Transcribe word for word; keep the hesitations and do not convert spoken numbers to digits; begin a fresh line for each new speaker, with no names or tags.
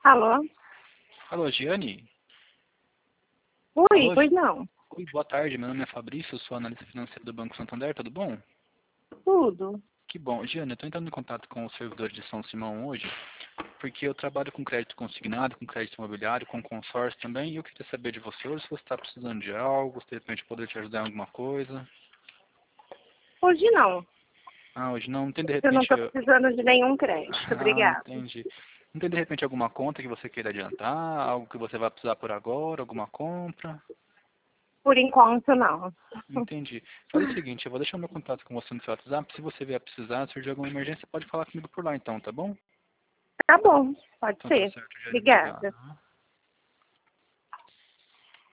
Alô?
Alô, Giane?
Oi,
Alô,
pois
Gi-
não.
Oi, boa tarde. Meu nome é Fabrício, sou analista financeiro do Banco Santander, tudo bom?
Tudo.
Que bom. Giane, eu estou entrando em contato com os servidores de São Simão hoje, porque eu trabalho com crédito consignado, com crédito imobiliário, com consórcio também, e eu queria saber de você hoje se você está precisando de algo, se de repente eu poderia te ajudar em alguma coisa.
Hoje não.
Ah, hoje não, não tem de
Eu não
repente...
estou precisando de nenhum crédito.
Ah,
Obrigada.
entendi. Não tem de repente alguma conta que você queira adiantar, algo que você vai precisar por agora, alguma compra?
Por enquanto, não.
Entendi. Faz o seguinte, eu vou deixar meu contato com você no seu WhatsApp. Se você vier precisar, se surgir alguma emergência, pode falar comigo por lá então, tá bom?
Tá bom, pode
Então tá
ser.
certo, Jane.
Obrigada.
Obrigado.